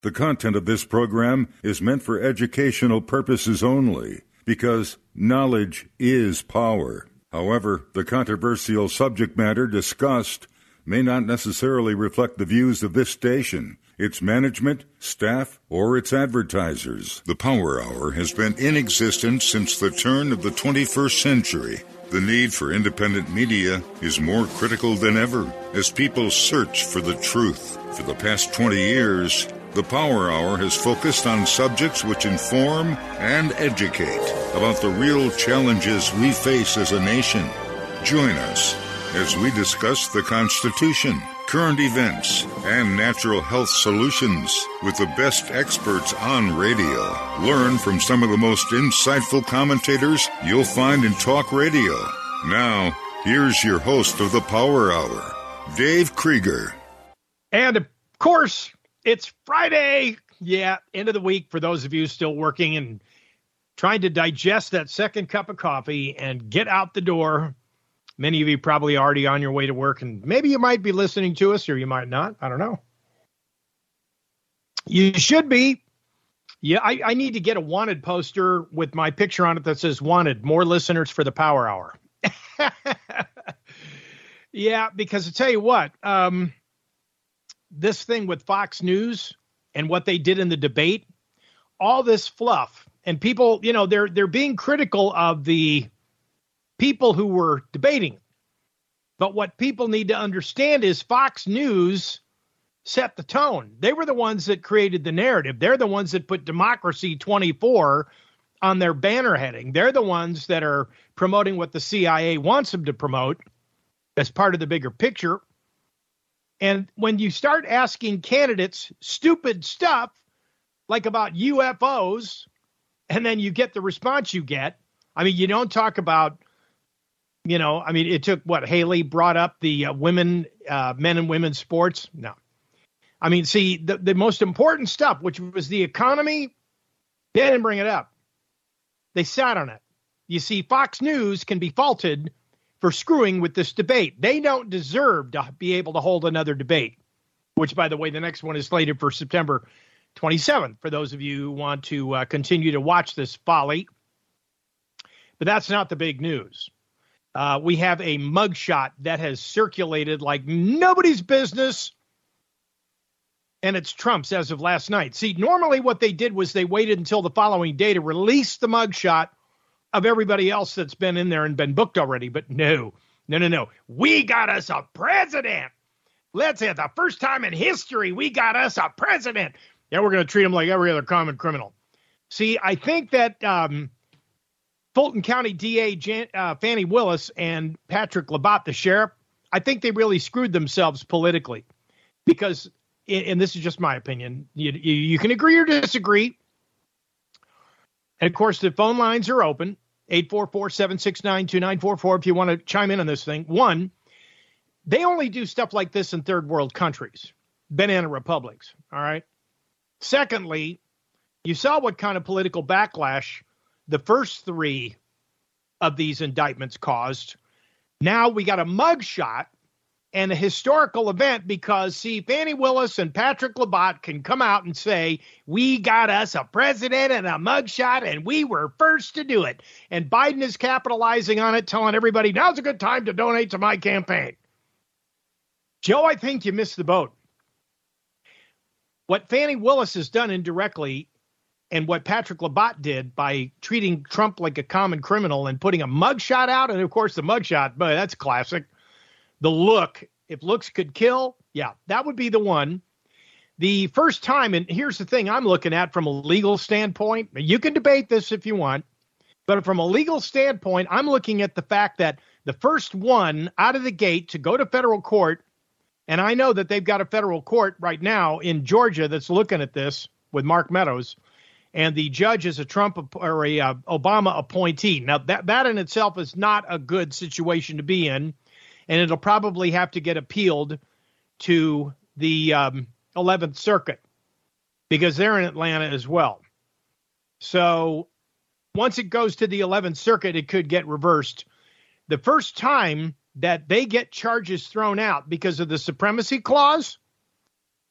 The content of this program is meant for educational purposes only, because knowledge is power. However, the controversial subject matter discussed may not necessarily reflect the views of this station, its management, staff, or its advertisers. The Power Hour has been in existence since the turn of the 21st century. The need for independent media is more critical than ever as people search for the truth. For the past 20 years, the Power Hour has focused on subjects which inform and educate about the real challenges we face as a nation. Join us as we discuss the Constitution, current events, and natural health solutions with the best experts on radio. Learn from some of the most insightful commentators you'll find in talk radio. Now, here's your host of the Power Hour, Dave Krieger. And of course, it's Friday. Yeah, end of the week for those of you still working and trying to digest that second cup of coffee and get out the door. Many of you probably already on your way to work, and maybe you might be listening to us or you might not. I don't know. You should be. Yeah, I need to get a wanted poster with my picture on it that says wanted, more listeners for the Power Hour. Yeah, because I tell you what, this thing with Fox News and what they did in the debate, all this fluff, and people, you know, they're being critical of the people who were debating. But what people need to understand is Fox News set the tone. They were the ones that created the narrative. They're the ones that put Democracy 24 on their banner heading. They're the ones that are promoting what the CIA wants them to promote as part of the bigger picture. And when you start asking candidates stupid stuff, like about UFOs, and then you get the response you get, I mean, you don't talk about, you know, I mean, it took what Haley brought up the men and women's sports. No, I mean, see, the most important stuff, which was the economy, they didn't bring it up. They sat on it. You see, Fox News can be faulted for screwing with this debate. They don't deserve to be able to hold another debate, which, by the way, the next one is slated for September 27th, for those of you who want to continue to watch this folly. But that's not the big news. We have a mugshot that has circulated like nobody's business, and it's Trump's as of last night. See, normally what they did was they waited until the following day to release the mugshot of everybody else that's been in there and been booked already. But no. We got us a president. Let's say the first time in history we got us a president. Yeah, we're going to treat him like every other common criminal. See, I think that Fulton County DA Fannie Willis and Patrick Labatt, the sheriff, I think they really screwed themselves politically because, and this is just my opinion, you can agree or disagree. And, of course, the phone lines are open, 844-769-2944, if you want to chime in on this thing. One, they only do stuff like this in third world countries, banana republics, all right? Secondly, you saw what kind of political backlash the first three of these indictments caused. Now we got a mugshot and a historical event because, see, Fannie Willis and Patrick Labatt can come out and say, we got us a president and a mugshot, and we were first to do it. And Biden is capitalizing on it, telling everybody, now's a good time to donate to my campaign. Joe, I think you missed the boat. What Fannie Willis has done indirectly and what Patrick Labatt did by treating Trump like a common criminal and putting a mugshot out, and, of course, the mugshot, but that's classic. The look, if looks could kill, yeah, that would be the one. The first time, and here's the thing I'm looking at from a legal standpoint. You can debate this if you want, but from a legal standpoint, I'm looking at the fact that the first one out of the gate to go to federal court, and I know that they've got a federal court right now in Georgia that's looking at this with Mark Meadows, and the judge is a Trump or a Obama appointee. Now, that in itself is not a good situation to be in. And it'll probably have to get appealed to the 11th Circuit because they're in Atlanta as well. So once it goes to the 11th Circuit, it could get reversed. The first time that they get charges thrown out because of the supremacy clause,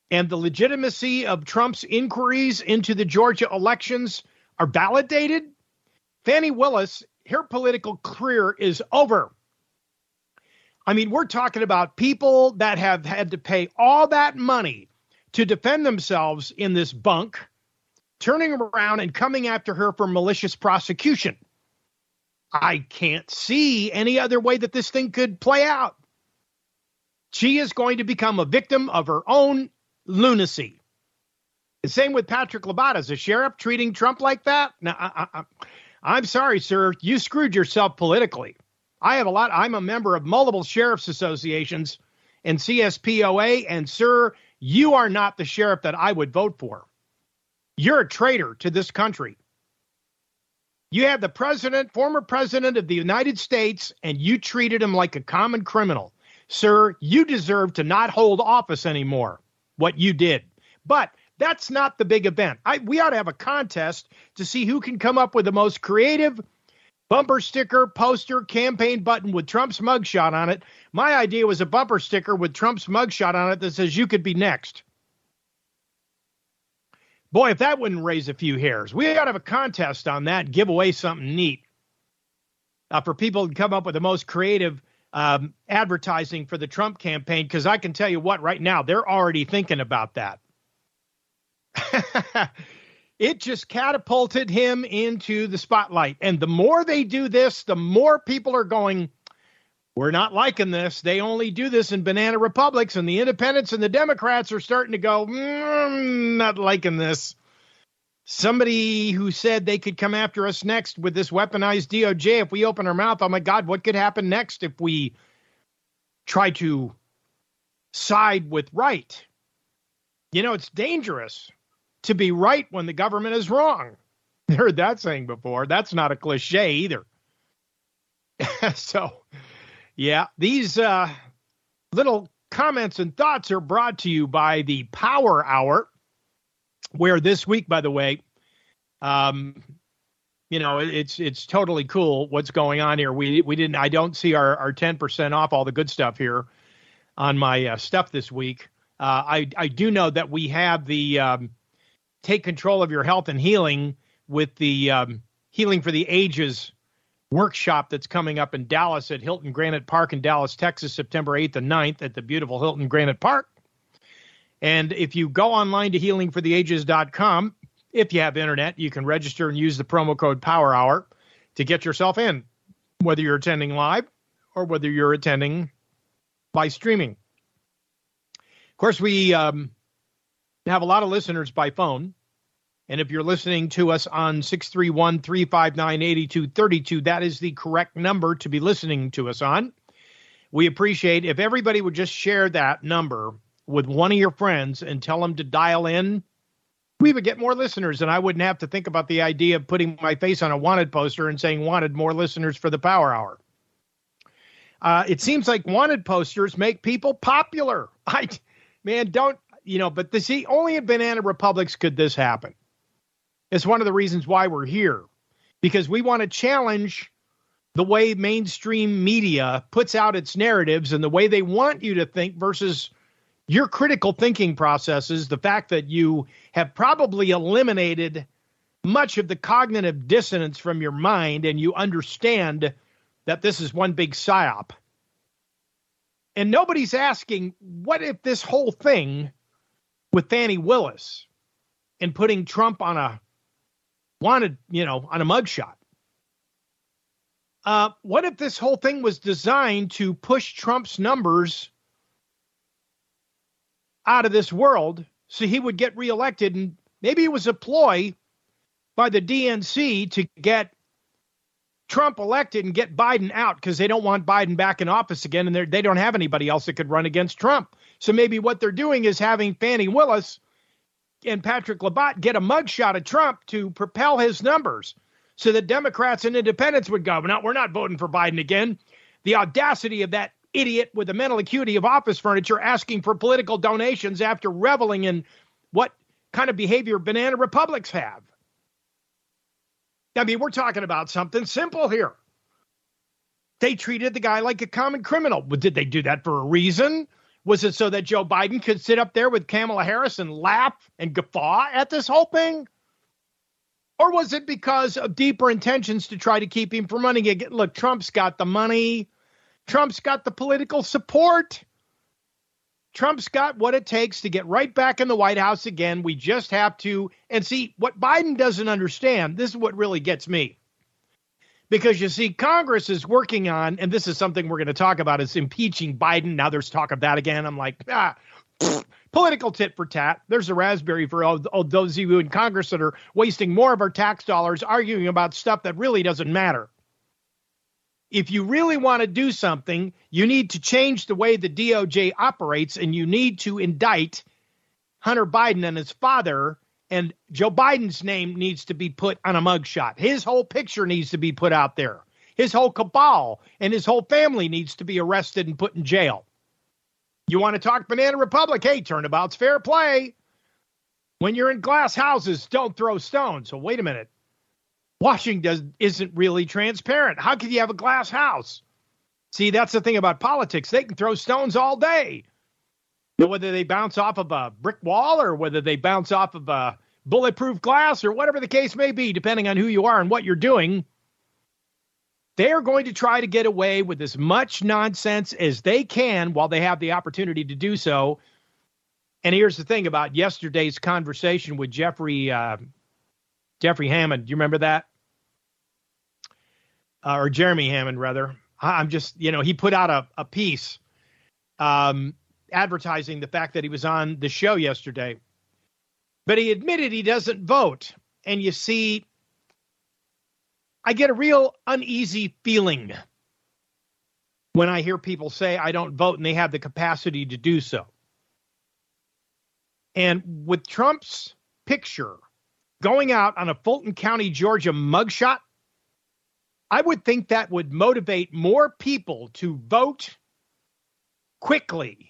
and the legitimacy of Trump's inquiries into the Georgia elections are validated, Fani Willis, her political career is over. I mean, we're talking about people that have had to pay all that money to defend themselves in this bunk, turning around and coming after her for malicious prosecution. I can't see any other way that this thing could play out. She is going to become a victim of her own lunacy. The same with Patrick Labat as a sheriff treating Trump like that. Now, I'm sorry, sir. You screwed yourself politically. I'm a member of multiple sheriff's associations and CSPOA, and sir, you are not the sheriff that I would vote for. You're a traitor to this country. You had the former president of the United States, and you treated him like a common criminal. Sir, you deserve to not hold office anymore, what you did. But that's not the big event. We ought to have a contest to see who can come up with the most creative bumper sticker, poster, campaign button with Trump's mugshot on it. My idea was a bumper sticker with Trump's mugshot on it that says, "You could be next." Boy, if that wouldn't raise a few hairs. We ought to have a contest on that and give away something neat for people to come up with the most creative advertising for the Trump campaign, because I can tell you what, right now, they're already thinking about that. It just catapulted him into the spotlight. And the more they do this, the more people are going, we're not liking this. They only do this in banana republics, and the independents and the Democrats are starting to go, not liking this. Somebody who said they could come after us next with this weaponized DOJ if we open our mouth. Oh, my God, what could happen next if we try to side with right? You know, it's dangerous to be right when the government is wrong. I heard that saying before. That's not a cliche either. So, yeah, these little comments and thoughts are brought to you by the Power Hour, where this week, by the way, it's totally cool what's going on here. I don't see our 10% off all the good stuff here on my stuff this week. I do know that we have the Take Control of Your Health and Healing with the Healing for the Ages workshop that's coming up in Dallas at Hilton Granite Park in Dallas, Texas, September 8th and 9th at the beautiful Hilton Granite Park. And if you go online to healingfortheages.com, if you have internet, you can register and use the promo code Power Hour to get yourself in, whether you're attending live or whether you're attending by streaming. Of course, we have a lot of listeners by phone. And if you're listening to us on 631-359-8232, that is the correct number to be listening to us on. We appreciate if everybody would just share that number with one of your friends and tell them to dial in. We would get more listeners, and I wouldn't have to think about the idea of putting my face on a wanted poster and saying wanted more listeners for the Power Hour. It seems like wanted posters make people popular. But only in banana republics could this happen. It's one of the reasons why we're here, because we want to challenge the way mainstream media puts out its narratives and the way they want you to think versus your critical thinking processes, the fact that you have probably eliminated much of the cognitive dissonance from your mind and you understand that this is one big psyop. And nobody's asking, what if this whole thing with Fani Willis and putting Trump on a wanted, on a mugshot? What if this whole thing was designed to push Trump's numbers out of this world so he would get reelected? And maybe it was a ploy by the DNC to get Trump elected and get Biden out because they don't want Biden back in office again, and they don't have anybody else that could run against Trump. So maybe what they're doing is having Fani Willis and Patrick Labat get a mugshot of Trump to propel his numbers so that Democrats and independents would go, no, we're not voting for Biden again. The audacity of that idiot with the mental acuity of office furniture asking for political donations after reveling in what kind of behavior banana republics have. I mean, we're talking about something simple here. They treated the guy like a common criminal. Did they do that for a reason? Was it so that Joe Biden could sit up there with Kamala Harris and laugh and guffaw at this whole thing? Or was it because of deeper intentions to try to keep him from running again? Look, Trump's got the money. Trump's got the political support. Trump's got what it takes to get right back in the White House again. We just have to. And see, what Biden doesn't understand, this is what really gets me. Because you see, Congress is working on, and this is something we're going to talk about, is impeaching Biden. Now there's talk of that again. I'm like, political tit for tat. There's a raspberry for all those of you in Congress that are wasting more of our tax dollars arguing about stuff that really doesn't matter. If you really want to do something, you need to change the way the DOJ operates, and you need to indict Hunter Biden and his father. And Joe Biden's name needs to be put on a mugshot. His whole picture needs to be put out there. His whole cabal and his whole family needs to be arrested and put in jail. You want to talk Banana Republic? Hey, turnabout's fair play. When you're in glass houses, don't throw stones. So wait a minute. Washington isn't really transparent. How can you have a glass house? See, that's the thing about politics. They can throw stones all day. Whether they bounce off of a brick wall or whether they bounce off of a bulletproof glass or whatever the case may be, depending on who you are and what you're doing, they are going to try to get away with as much nonsense as they can while they have the opportunity to do so. And here's the thing about yesterday's conversation with Jeffrey Hammond. Do you remember that? Or Jeremy Hammond, rather. I'm just, he put out a piece advertising the fact that he was on the show yesterday. But he admitted he doesn't vote. And you see, I get a real uneasy feeling when I hear people say I don't vote and they have the capacity to do so. And with Trump's picture going out on a Fulton County, Georgia mugshot, I would think that would motivate more people to vote quickly.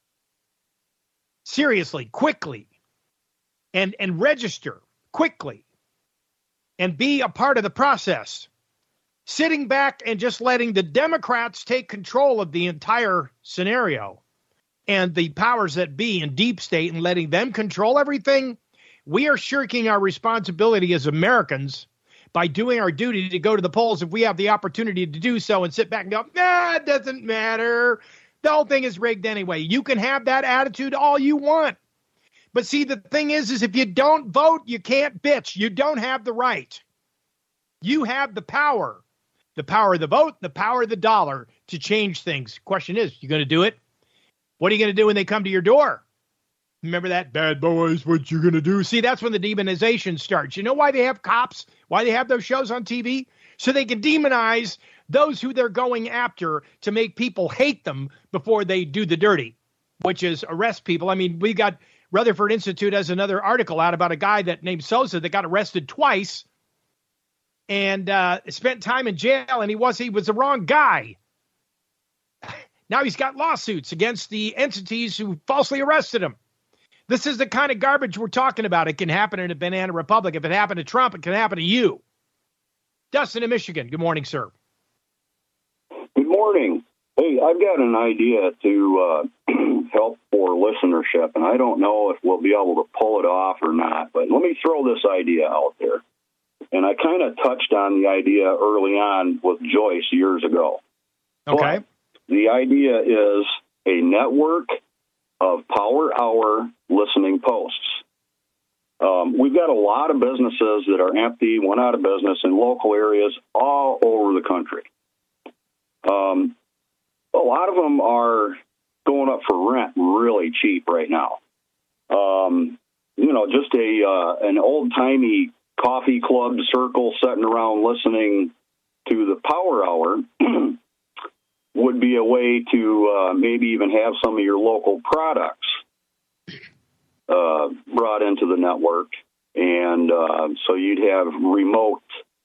Seriously, quickly. And register quickly. And be a part of the process. Sitting back and just letting the Democrats take control of the entire scenario. And the powers that be in deep state and letting them control everything. We are shirking our responsibility as Americans by doing our duty to go to the polls if we have the opportunity to do so and sit back and go, it doesn't matter. The whole thing is rigged anyway. You can have that attitude all you want. But see, the thing is if you don't vote, you can't bitch. You don't have the right. You have the power of the vote, the power of the dollar to change things. Question is, you going to do it? What are you going to do when they come to your door? Remember that, bad boys, what you going to do? See, that's when the demonization starts. You know why they have cops? Why they have those shows on TV? So they can demonize those who they're going after to make people hate them before they do the dirty, which is arrest people. I mean, we got Rutherford Institute has another article out about a guy named Sosa that got arrested twice and spent time in jail, and he was the wrong guy. Now he's got lawsuits against the entities who falsely arrested him. This is the kind of garbage we're talking about. It can happen in a banana republic. If it happened to Trump, it can happen to you. Dustin in Michigan. Good morning, sir. Good morning. Hey, I've got an idea to help for listenership, and I don't know if we'll be able to pull it off or not, but let me throw this idea out there. And I kind of touched on the idea early on with Joyce years ago. Okay. But the idea is a network of Power Hour listening posts. We've got a lot of businesses that are empty, went out of business in local areas all over the country. A lot of them are going up for rent really cheap right now. Just an old-timey coffee club circle sitting around listening to the Power Hour would be a way to maybe even have some of your local products brought into the network. And so you'd have remote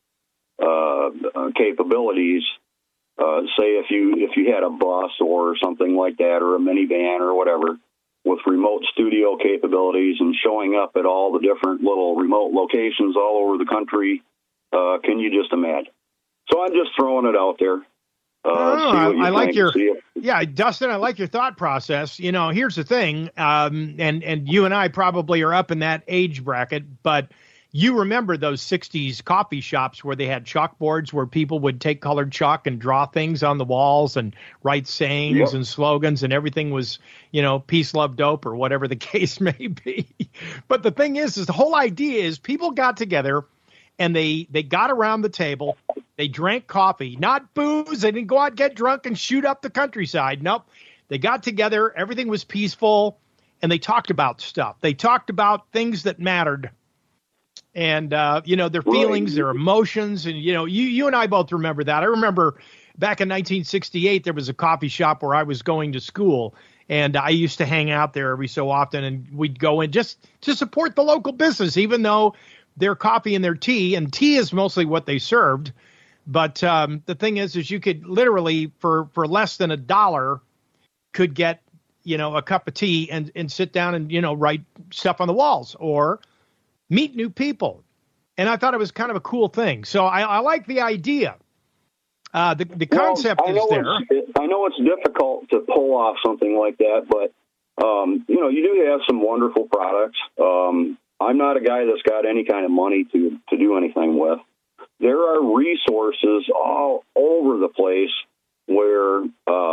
capabilities. Say if you had a bus or something like that, or a minivan or whatever, with remote studio capabilities and showing up at all the different little remote locations all over the country. Can you just imagine? So I'm just throwing it out there. I like your, Dustin, I like your thought process. You know, here's the thing, and you and I probably are up in that age bracket, but you remember those 60s coffee shops where they had chalkboards where people would take colored chalk and draw things on the walls and write sayings and slogans, and everything was, you know, peace, love, dope, or whatever the case may be. But the thing is the whole idea is people got together and they got around the table. They drank coffee, not booze. They didn't go out and get drunk and shoot up the countryside. Nope. They got together. Everything was peaceful, and they talked about stuff. They talked about things that mattered, and you know, their feelings, their emotions, and you know, you and I both remember that. I remember back in 1968, there was a coffee shop where I was going to school, and I used to hang out there every so often, and we'd go in just to support the local business, even though their coffee and their tea, and tea is mostly what they served. But the thing is you could literally for less than $1 could get, you know, a cup of tea and sit down and, you know, write stuff on the walls or meet new people. And I thought it was kind of a cool thing. So I like the idea. The concept is there. I know it's difficult to pull off something like that, but, you know, you do have some wonderful products. I'm not a guy that's got any kind of money to do anything with. There are resources all over the place where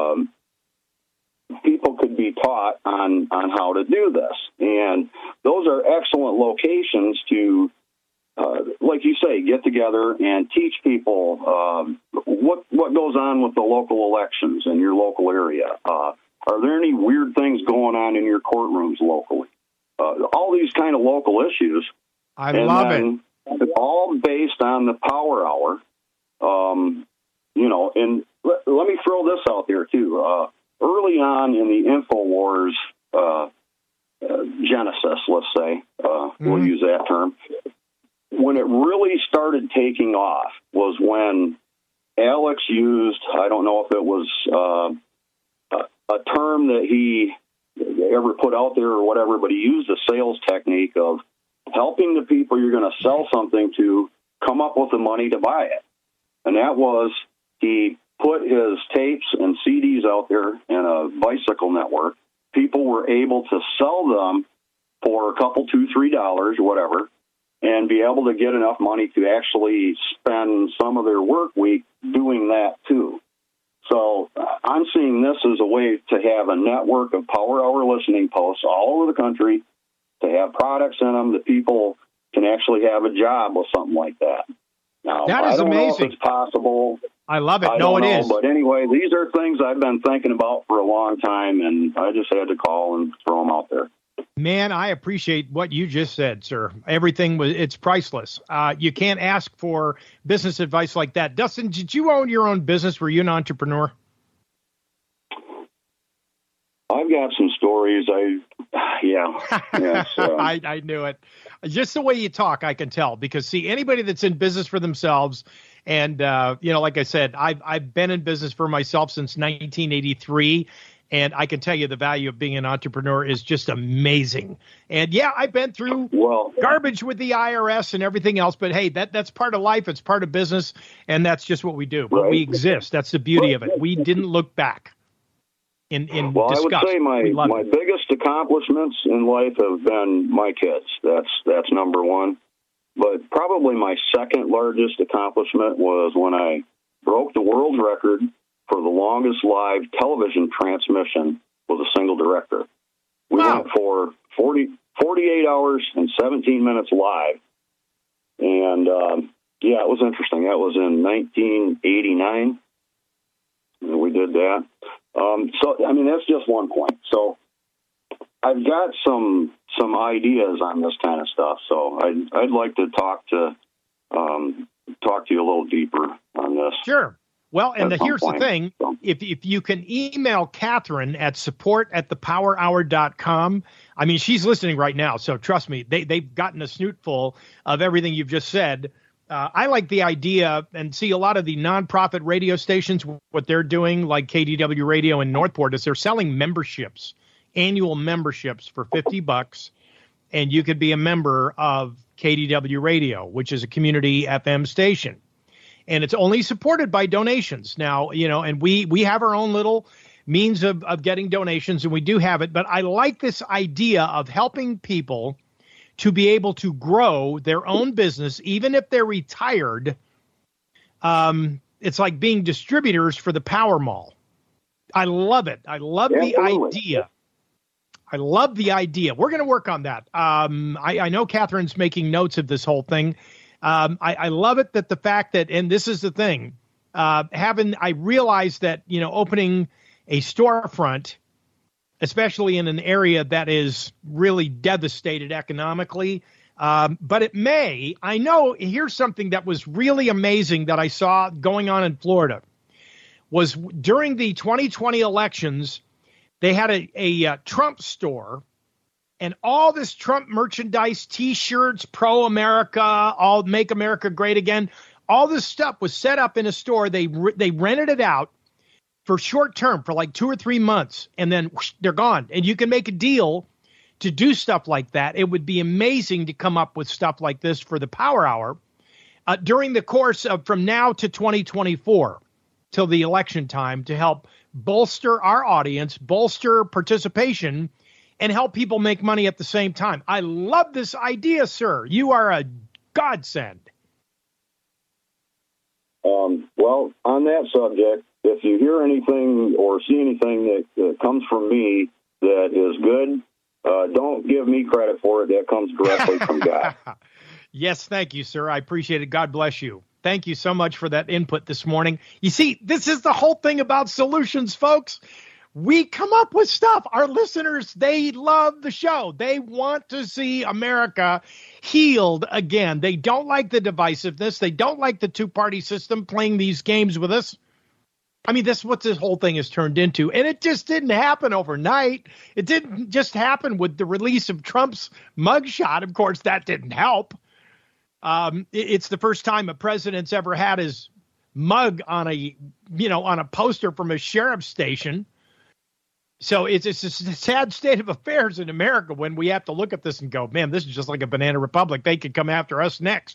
people could be taught on how to do this. And those are excellent locations to, like you say, get together and teach people what goes on with the local elections in your local area. Are there any weird things going on in your courtrooms locally? All these kind of local issues. I love it. It's all based on the Power Hour. You know, and let me throw this out there, too. Early on in the InfoWars genesis, let's say, we'll use that term, when it really started taking off was when Alex used, I don't know if it was a term that he ever put out there or whatever, but he used a sales technique of helping the people you're going to sell something to come up with the money to buy it. And that was, he put his tapes and CDs out there in a bicycle network. People were able to sell them for a couple, $2, $3 or whatever, and be able to get enough money to actually spend some of their work week doing that too. So I'm seeing this as a way to have a network of Power Hour listening posts all over the country, to have products in them that people can actually have a job with something like that. Now, that is I don't amazing. know if it's possible. I love it. It is. But anyway, these are things I've been thinking about for a long time, and I just had to call and throw them out there. Man, I appreciate what you just said, sir. It's priceless. You can't ask for business advice like that. Dustin, did you own your own business? Were you an entrepreneur? I've got some stories. Yes, I knew it. Just the way you talk, I can tell. Because, see, anybody that's in business for themselves, and, you know, like I said, I've been in business for myself since 1983, and I can tell you the value of being an entrepreneur is just amazing. And, yeah, I've been through garbage with the IRS and everything else, but, hey, that's part of life. It's part of business, and that's just what we do. But we exist. That's the beauty of it. We didn't look back. Well, disgust. I would say my biggest accomplishments in life have been my kids. That's number one. But probably my second largest accomplishment was when I broke the world record for the longest live television transmission with a single director. We went for 48 hours and 17 minutes live. And, yeah, it was interesting. That was in 1989. We did that. So, I mean, that's just one point. So I've got some ideas on this kind of stuff. So I'd like to talk to you a little deeper on this. Sure. Well, and here's the thing. If you can email Catherine at support@thepowerhour.com. I mean, she's listening right now. So trust me, they've gotten a snootful of everything you've just said. I like the idea, and see a lot of the nonprofit radio stations, what they're doing, like KDW Radio in Northport, is they're selling memberships, annual memberships for $50, and you could be a member of KDW Radio, which is a community FM station. and it's only supported by donations. Now, and we have our own little means of getting donations, and we do have it. But I like this idea of helping people to be able to grow their own business, even if they're retired. It's like being distributors for the Power Mall. I love it. I love the idea. I love the idea. We're going to work on that. I know Catherine's making notes of this whole thing. I love it that the fact that, and this is the thing, I realized that, opening a storefront, especially in an area that is really devastated economically, but here's something that was really amazing that I saw going on in Florida, was during the 2020 elections, they had a Trump store, and all this Trump merchandise, T-shirts, pro-America, all Make America Great Again, all this stuff was set up in a store. They rented it out for short term, for like 2 or 3 months, and then whoosh, they're gone. And you can make a deal to do stuff like that. It would be amazing to come up with stuff like this for the Power Hour during the course of from now to 2024 till the election time, to help bolster our audience, bolster participation, and help people make money at the same time. I love this idea, sir. You are a godsend. Well, on that subject, if you hear anything or see anything that comes from me that is good, don't give me credit for it. That comes directly from God. Yes, thank you, sir. I appreciate it. God bless you. Thank you so much for that input this morning. You see, this is the whole thing about solutions, folks. We come up with stuff. Our listeners, they love the show. They want to see America healed again. They don't like the divisiveness. They don't like the two-party system playing these games with us. I mean, that's what this whole thing has turned into. And it just didn't happen overnight. It didn't just happen with the release of Trump's mugshot. Of course, that didn't help. It's the first time a president's ever had his mug on a poster from a sheriff's station. So it's a sad state of affairs in America when we have to look at this and go, man, this is just like a banana republic. They could come after us next.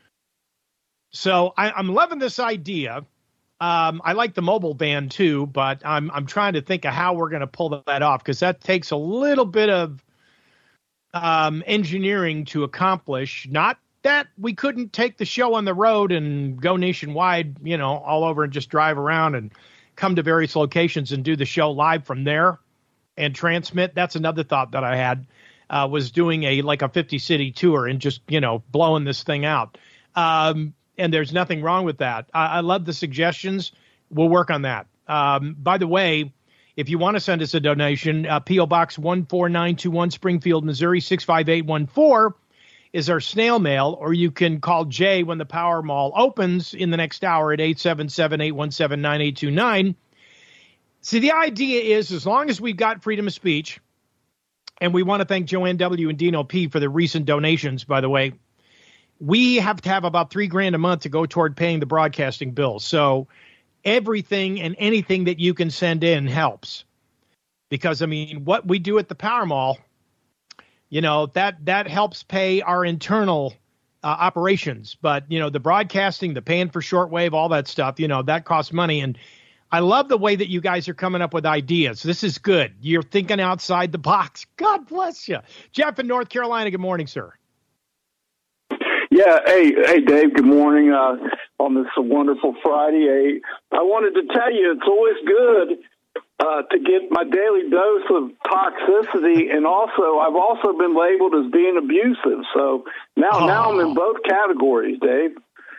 So I'm loving this idea. I like the mobile van too, but I'm trying to think of how we're going to pull that off, because that takes a little bit of engineering to accomplish. Not that we couldn't take the show on the road and go nationwide, all over and just drive around and come to various locations and do the show live from there and transmit. That's another thought that I had, was doing a 50 city tour and just, blowing this thing out. And there's nothing wrong with that. I love the suggestions. We'll work on that. By the way, if you want to send us a donation, P.O. Box 14921, Springfield, Missouri, 65814 is our snail mail, or you can call Jay when the Power Mall opens in the next hour at 877-817-9829. See, the idea is, as long as we've got freedom of speech, and we want to thank Joanne W. and Dino P. for the recent donations, by the way, we have to have about $3,000 a month to go toward paying the broadcasting bill. So everything and anything that you can send in helps. Because, what we do at the Power Mall, that helps pay our internal operations. But, the broadcasting, the paying for shortwave, all that stuff, that costs money. And I love the way that you guys are coming up with ideas. This is good. You're thinking outside the box. God bless you. Jeff in North Carolina, good morning, sir. Yeah. Hey, Dave, good morning on this wonderful Friday. I wanted to tell you it's always good to get my daily dose of toxicity, and I've also been labeled as being abusive. So now I'm in both categories, Dave.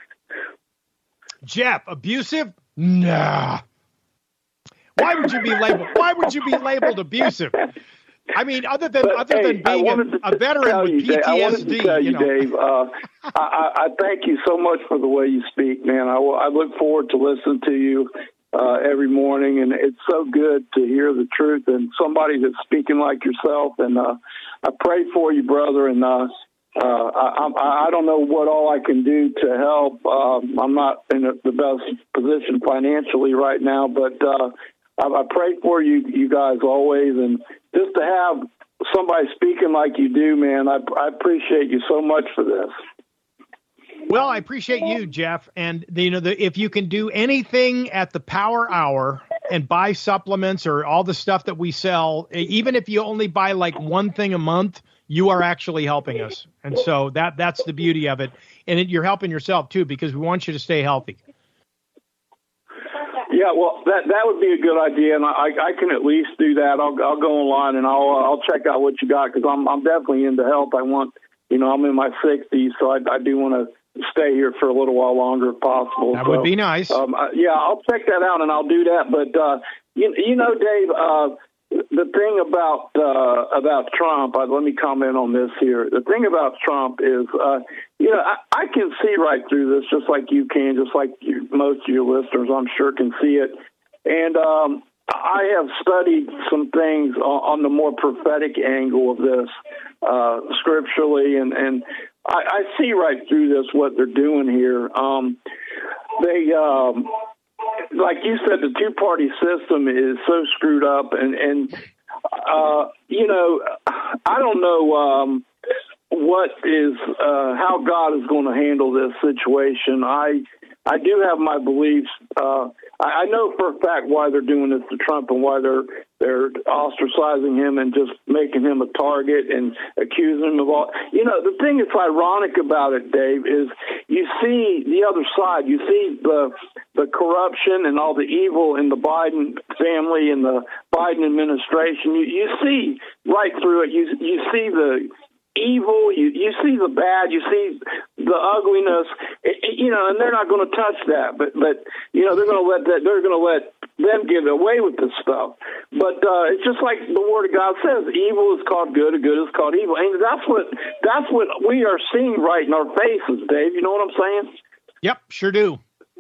Jeff, abusive? Nah. Why would you be labeled abusive? Other than being a veteran with PTSD. I wanted to tell you, Dave, I thank you so much for the way you speak, man. I look forward to listening to you every morning, and it's so good to hear the truth and somebody that's speaking like yourself. And I pray for you, brother, and I don't know what all I can do to help. I'm not in the best position financially right now, but I pray for you guys always, and just to have somebody speaking like you do, man, I appreciate you so much for this. Well, I appreciate you, Jeff. And if you can do anything at the Power Hour and buy supplements or all the stuff that we sell, even if you only buy like one thing a month, you are actually helping us. And so that's the beauty of it. And you're helping yourself too, because we want you to stay healthy. Yeah, well, that would be a good idea, and I can at least do that. I'll go online and I'll check out what you got, because I'm definitely into health. I'm in my 60s, so I do want to stay here for a little while longer if possible. That would be nice. Yeah, I'll check that out and I'll do that. But Dave, the thing about Trump, let me comment on this here. The thing about Trump is, I can see right through this, just like you can, just like most of your listeners, I'm sure, can see it. And I have studied some things on the more prophetic angle of this scripturally, and I see right through this what they're doing here. They like you said, the two-party system is so screwed up, and I don't know what is how God is going to handle this situation. I do have my beliefs. I know for a fact why they're doing this to Trump and why they're ostracizing him and just making him a target and accusing him of all. The thing that's ironic about it, Dave, is you see the other side. You see the corruption and all the evil in the Biden family and the Biden administration. You see right through it. You see the evil, you see the bad, you see the ugliness, and they're not going to touch that. But they're going to let them get away with this stuff. But it's just like the Word of God says: evil is called good, and good is called evil. And that's what we are seeing right in our faces, Dave. You know what I'm saying? Yep, sure do.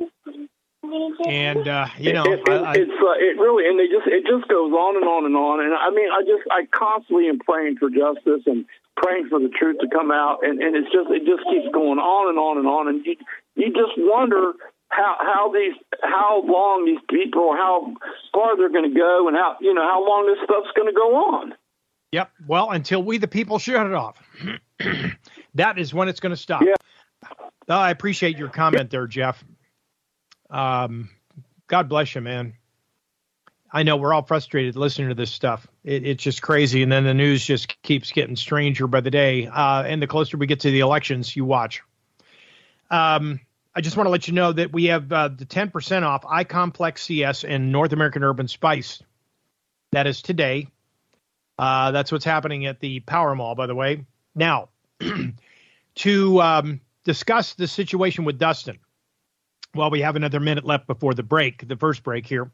And it really, and it just goes on and on and on. And I mean, I constantly am praying for justice and praying for the truth to come out, and it just keeps going on and on and on, and you just wonder how long these people, how far they're going to go, and how long this stuff's going to go on. Yep. Well, until we the people shut it off, that is when it's going to stop. Yeah. I appreciate your comment there, Jeff. God bless you, man. I know we're all frustrated listening to this stuff. It's just crazy. And then the news just keeps getting stranger by the day. And the closer we get to the elections, you watch. I just want to let you know that we have the 10% off iComplex CS and North American Urban Spice. That is today. That's what's happening at the Power Mall, by the way. Now, to discuss the situation with Dustin, well, we have another minute left before the break, the first break here.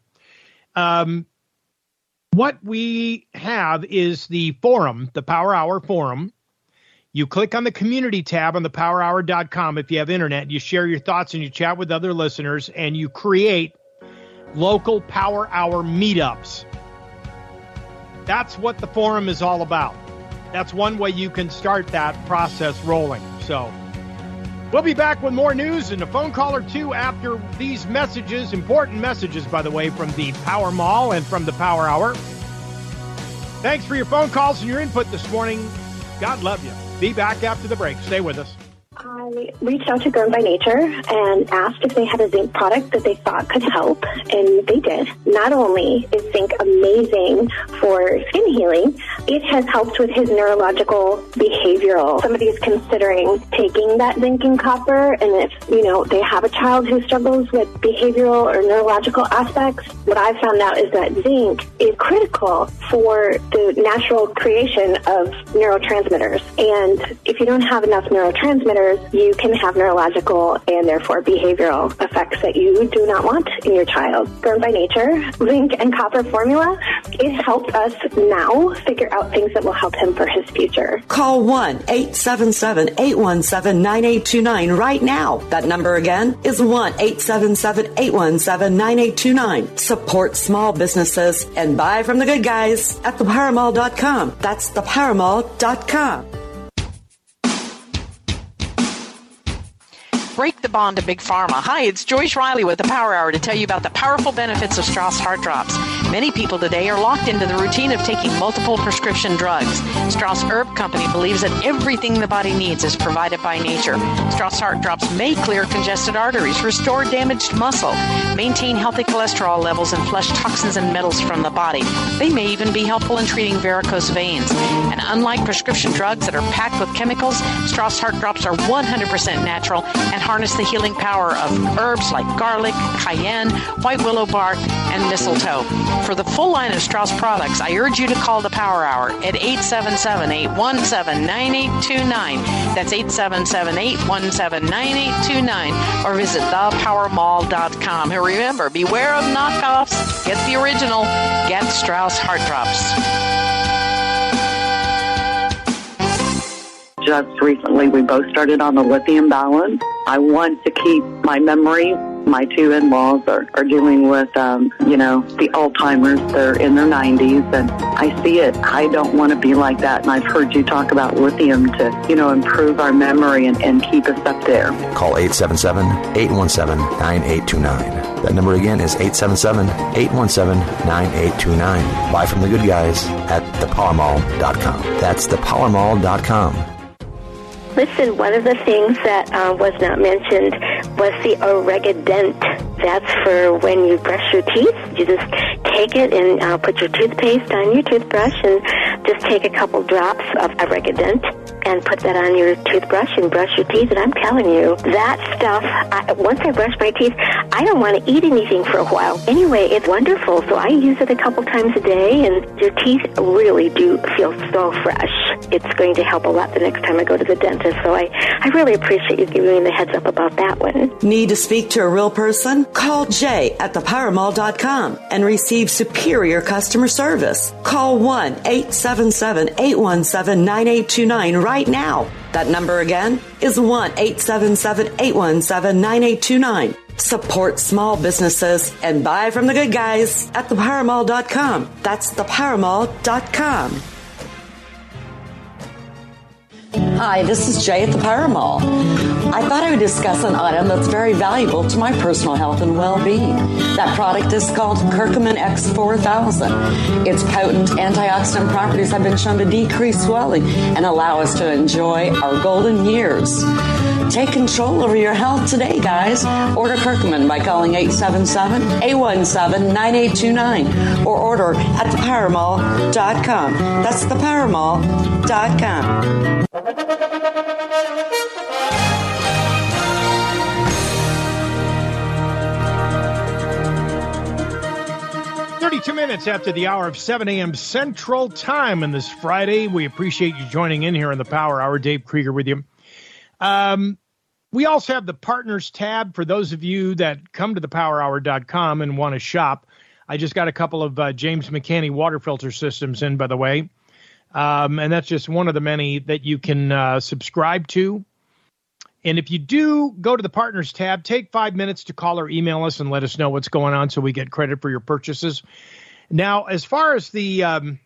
What we have is the forum, the Power Hour forum. You click on the community tab on thepowerhour.com if you have internet. You share your thoughts and you chat with other listeners, and you create local Power Hour meetups. That's what the forum is all about. That's one way you can start that process rolling. So we'll be back with more news and a phone call or two after these messages, important messages, by the way, from the Power Mall and from the Power Hour. Thanks for your phone calls and your input this morning. God love you. Be back after the break. Stay with us. I reached out to Grown by Nature and asked if they had a zinc product that they thought could help, and they did. Not only is zinc amazing for skin healing, it has helped with his neurological behavioral. Somebody is considering taking that zinc and copper, and if, they have a child who struggles with behavioral or neurological aspects, what I've found out is that zinc is critical for the natural creation of neurotransmitters. And if you don't have enough neurotransmitters, you can have neurological and therefore behavioral effects that you do not want in your child. Grown by Nature, zinc and copper formula, it helps us now figure out things that will help him for his future. Call 1-877-817-9829 right now. That number again is 1-877-817-9829. Support small businesses and buy from the good guys at thepowermall.com. That's thepowermall.com. Break the bond to Big Pharma. Hi, it's Joyce Riley with the Power Hour to tell you about the powerful benefits of Strauss Heart Drops. Many people today are locked into the routine of taking multiple prescription drugs. Strauss Herb Company believes that everything the body needs is provided by nature. Strauss Heart Drops may clear congested arteries, restore damaged muscle, maintain healthy cholesterol levels, and flush toxins and metals from the body. They may even be helpful in treating varicose veins. And unlike prescription drugs that are packed with chemicals, Strauss Heart Drops are 100% natural and harness the healing power of herbs like garlic, cayenne, white willow bark, and mistletoe. For the full line of Strauss products, I urge you to call the Power Hour at 877-817-9829. That's 877-817-9829. Or visit thepowermall.com. And remember, beware of knockoffs. Get the original. Get Strauss Heart Drops. Just recently, we both started on the lithium balance. I want to keep my memory. My two in-laws are dealing with, the Alzheimer's. They're in their 90s, and I see it. I don't want to be like that, and I've heard you talk about lithium to, improve our memory and keep us up there. Call 877-817-9829. That number again is 877-817-9829. Buy from the good guys at thepowermall.com. That's thepowermall.com. Listen, one of the things that was not mentioned was the Oregadent. That's for when you brush your teeth. You just take it and put your toothpaste on your toothbrush and just take a couple drops of Oregadent and put that on your toothbrush and brush your teeth. And I'm telling you, that stuff, once I brush my teeth, I don't want to eat anything for a while. Anyway, it's wonderful. So I use it a couple times a day, and your teeth really do feel so fresh. It's going to help a lot the next time I go to the dentist. So I really appreciate you giving me the heads up about that one. Need to speak to a real person? Call Jay at thepowermall.com and receive superior customer service. Call 1-877-817-9829 right now. That number again is 1-877-817-9829. Support small businesses and buy from the good guys at thepowermall.com. That's thepowermall.com. Hi, this is Jay at the Power Mall. I thought I would discuss an item that's very valuable to my personal health and well-being. That product is called Curcumin X4000. Its potent antioxidant properties have been shown to decrease swelling and allow us to enjoy our golden years. Take control over your health today, guys. Order Curcumin by calling 877-817-9829 or order at thepowermall.com. That's thepowermall.com. 32 minutes after the hour of 7 a.m. Central Time on this Friday. We appreciate you joining in here on the Power Hour. Dave Krieger with you. We also have the Partners tab for those of you that come to thepowerhour.com and want to shop. I just got a couple of James McCanney water filter systems in, by the way. And that's just one of the many that you can subscribe to. And if you do go to the Partners tab, take 5 minutes to call or email us and let us know what's going on so we get credit for your purchases. Now, as far as we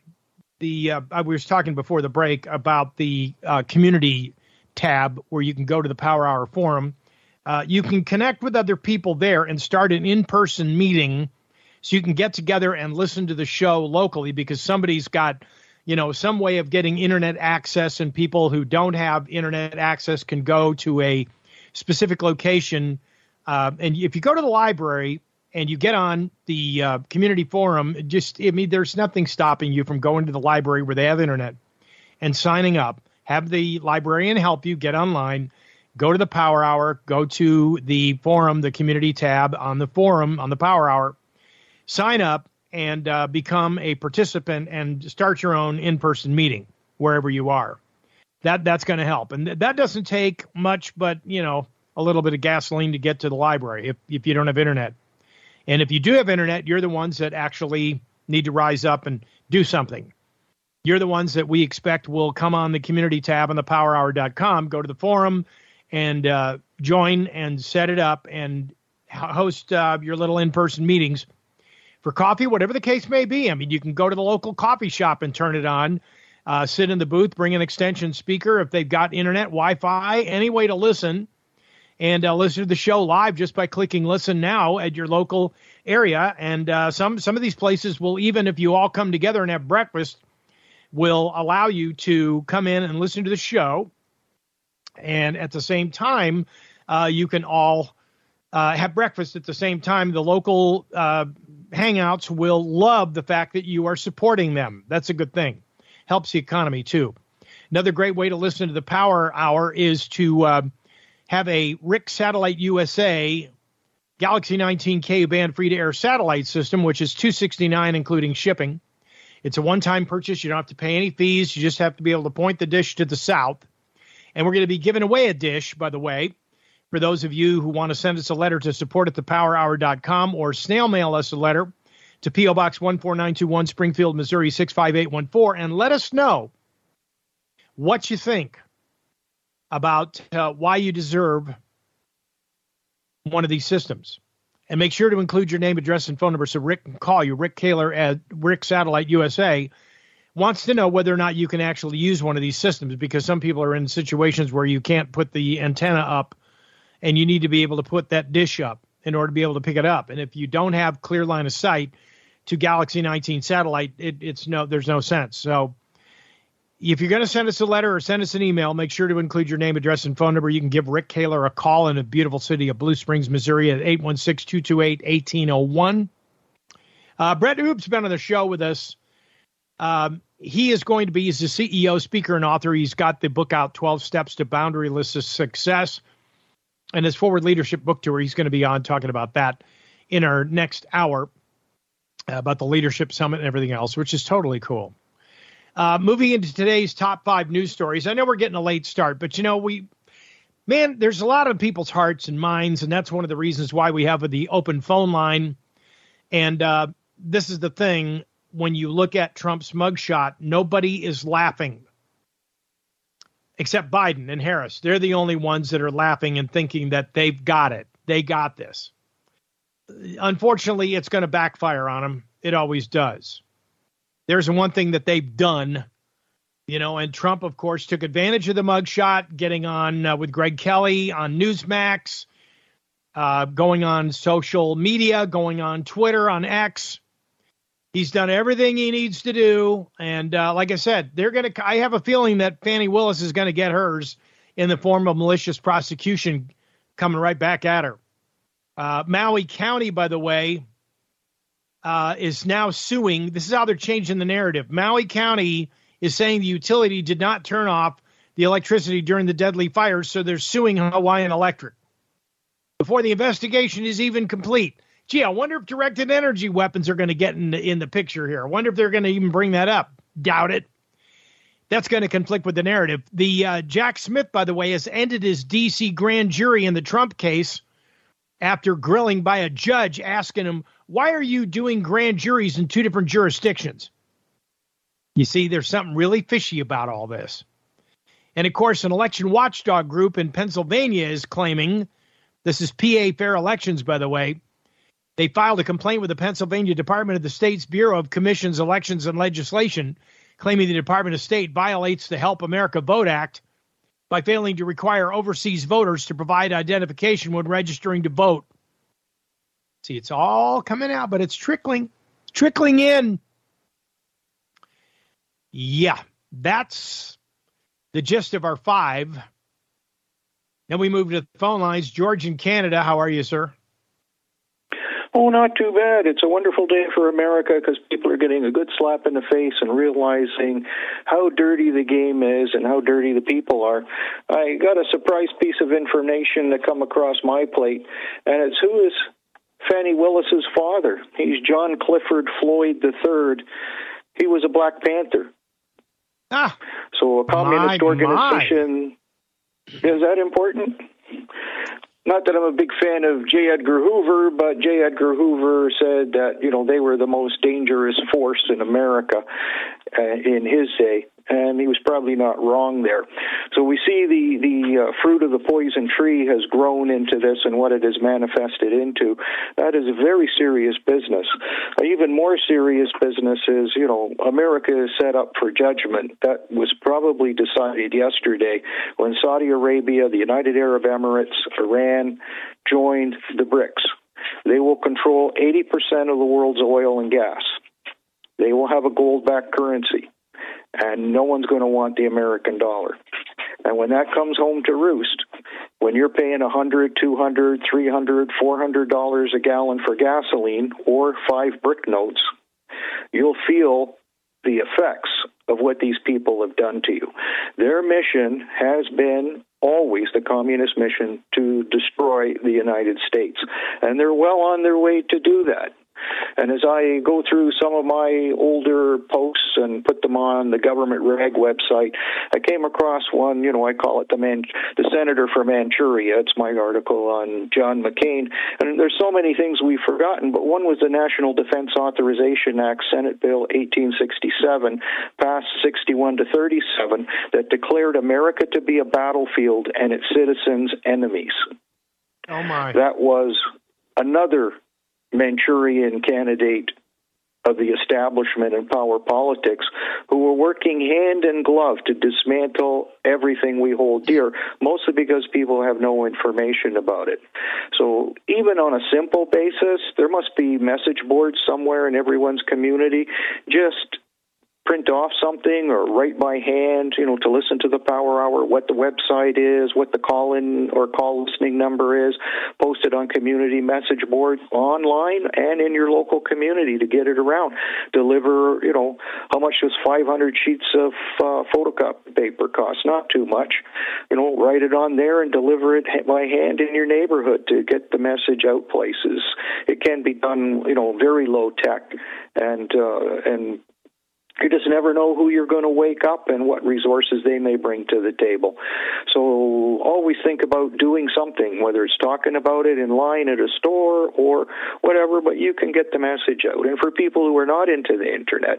were talking before the break about the community tab where you can go to the Power Hour forum, you can connect with other people there and start an in-person meeting so you can get together and listen to the show locally because somebody's got some way of getting internet access, and people who don't have internet access can go to a specific location. And if you go to the library and you get on the community forum, there's nothing stopping you from going to the library where they have internet and signing up. Have the librarian help you get online, go to the Power Hour, go to the forum, the community tab on the forum, on the Power Hour, sign up, and become a participant and start your own in-person meeting wherever you are. That's going to help. And that doesn't take much but, a little bit of gasoline to get to the library if you don't have internet. And if you do have internet, you're the ones that actually need to rise up and do something. You're the ones that we expect will come on the community tab on thepowerhour.com, go to the forum and join and set it up and host your little in-person meetings for coffee, whatever the case may be. I mean, you can go to the local coffee shop and turn it on, sit in the booth, bring an extension speaker if they've got internet, Wi-Fi, any way to listen, and listen to the show live just by clicking listen now at your local area. And some of these places will, even if you all come together and have breakfast, will allow you to come in and listen to the show. And at the same time, you can all have breakfast at the same time. The local hangouts will love the fact that you are supporting them. That's a good thing. Helps the economy, too. Another great way to listen to the Power Hour is to have a RIC Satellite USA Galaxy 19 Ku-band free-to-air satellite system, which is $269 including shipping. It's a one-time purchase. You don't have to pay any fees. You just have to be able to point the dish to the south. And we're going to be giving away a dish, by the way, for those of you who want to send us a letter to support@thepowerhour.com or snail mail us a letter to P.O. Box 14921, Springfield, Missouri 65814, and let us know what you think about why you deserve one of these systems. And make sure to include your name, address, and phone number so Rick can call you. Rick Kaler at RIC Satellite USA wants to know whether or not you can actually use one of these systems, because some people are in situations where you can't put the antenna up and you need to be able to put that dish up in order to be able to pick it up. And if you don't have clear line of sight to Galaxy 19 satellite, there's no sense. So if you're going to send us a letter or send us an email, make sure to include your name, address, and phone number. You can give Rick Kaler a call in the beautiful city of Blue Springs, Missouri at 816-228-1801. Brett Oob's been on the show with us. He's the CEO, speaker, and author. He's got the book out, 12 Steps to Boundaryless Success. And his Forward Leadership Book Tour, he's going to be on talking about that in our next hour, about the Leadership Summit and everything else, which is totally cool. Moving into today's top 5 news stories. I know we're getting a late start, but there's a lot of people's hearts and minds, and that's one of the reasons why we have the open phone line. And this is the thing. When you look at Trump's mugshot, nobody is laughing except Biden and Harris. They're the only ones that are laughing and thinking that they've got it. They got this. Unfortunately, it's going to backfire on them. It always does. There's one thing that they've done, and Trump, of course, took advantage of the mugshot, getting on with Greg Kelly on Newsmax, going on social media, going on Twitter, on X. He's done everything he needs to do. And like I said, I have a feeling that Fani Willis is going to get hers in the form of malicious prosecution coming right back at her. Maui County, by the way, is now suing. This is how they're changing the narrative. Maui County is saying the utility did not turn off the electricity during the deadly fires, so they're suing Hawaiian Electric before the investigation is even complete. Gee, I wonder if directed energy weapons are going to get in the picture here. I wonder if they're going to even bring that up. Doubt it. That's going to conflict with the narrative. The Jack Smith, by the way, has ended his D.C. grand jury in the Trump case after grilling by a judge asking him, why are you doing grand juries in 2 different jurisdictions? You see, there's something really fishy about all this. And, of course, an election watchdog group in Pennsylvania is claiming, this is PA Fair Elections, by the way, they filed a complaint with the Pennsylvania Department of the State's Bureau of Commissions, Elections, and Legislation, claiming the Department of State violates the Help America Vote Act by failing to require overseas voters to provide identification when registering to vote. See, it's all coming out, but it's trickling in. Yeah, that's the gist of our 5. Then we move to the phone lines. George in Canada, how are you, sir? Oh, not too bad. It's a wonderful day for America because people are getting a good slap in the face and realizing how dirty the game is and how dirty the people are. I got a surprise piece of information that come across my plate, and it's who is Fani Willis's father. He's John Clifford Floyd III. He was a Black Panther. So a communist organization. Is that important? Not that I'm a big fan of J. Edgar Hoover, but J. Edgar Hoover said that, they were the most dangerous force in America in his day. and he was probably not wrong there. So we see the fruit of the poison tree has grown into this and what it has manifested into. That is a very serious business. Even more serious business is, America is set up for judgment. That was probably decided yesterday when Saudi Arabia, the United Arab Emirates, Iran joined the BRICS. They will control 80% of the world's oil and gas. They will have a gold-backed currency, and no one's going to want the American dollar. And when that comes home to roost, when you're paying $100, $200, $300, $400 a gallon for gasoline or 5 brick notes, you'll feel the effects of what these people have done to you. Their mission has been always the communist mission to destroy the United States, and they're well on their way to do that. And as I go through some of my older posts and put them on the government rag website, I came across one, I call it the Senator for Manchuria. It's my article on John McCain. And there's so many things we've forgotten, but one was the National Defense Authorization Act, Senate Bill 1867, passed 61 to 37, that declared America to be a battlefield and its citizens enemies. Oh, my. That was another Manchurian candidate of the establishment and power politics who were working hand in glove to dismantle everything we hold dear, mostly because people have no information about it. So even on a simple basis, there must be message boards somewhere in everyone's community. Just print off something or write by hand, to listen to the Power Hour, what the website is, what the call-in or call listening number is, post it on community message boards online and in your local community to get it around. Deliver, how much does 500 sheets of photocopy paper cost? Not too much. Write it on there and deliver it by hand in your neighborhood to get the message out places. It can be done, very low tech and you just never know who you're going to wake up and what resources they may bring to the table. So always think about doing something, whether it's talking about it in line at a store or whatever, but you can get the message out. And for people who are not into the Internet,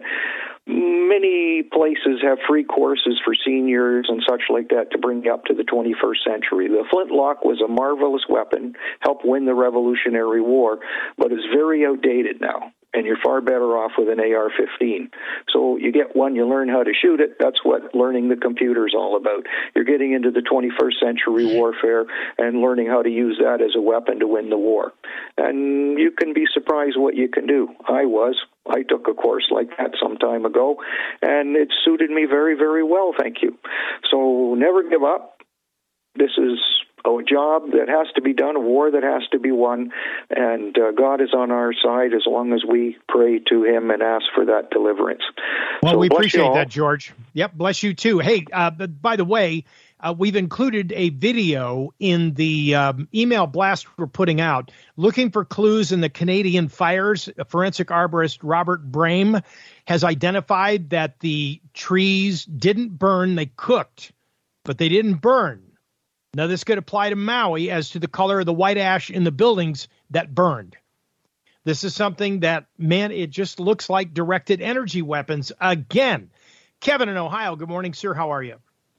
many places have free courses for seniors and such like that to bring you up to the 21st century. The flintlock was a marvelous weapon, helped win the Revolutionary War, but is very outdated now. And you're far better off with an AR-15. So you get one, you learn how to shoot it. That's what learning the computer is all about. You're getting into the 21st century warfare and learning how to use that as a weapon to win the war. And you can be surprised what you can do. I took a course like that some time ago, and it suited me very, very well, thank you. So never give up. This is a job that has to be done, a war that has to be won, and God is on our side as long as we pray to Him and ask for that deliverance. Well, so we appreciate that, George. Yep, bless you too. Hey, by the way, we've included a video in the email blast we're putting out, looking for clues in the Canadian fires. Forensic arborist Robert Brame has identified that the trees didn't burn, they cooked, but they didn't burn. Now, this could apply to Maui as to the color of the white ash in the buildings that burned. This is something that, man, it just looks like directed energy weapons again. Kevin in Ohio, good morning, sir. How are you?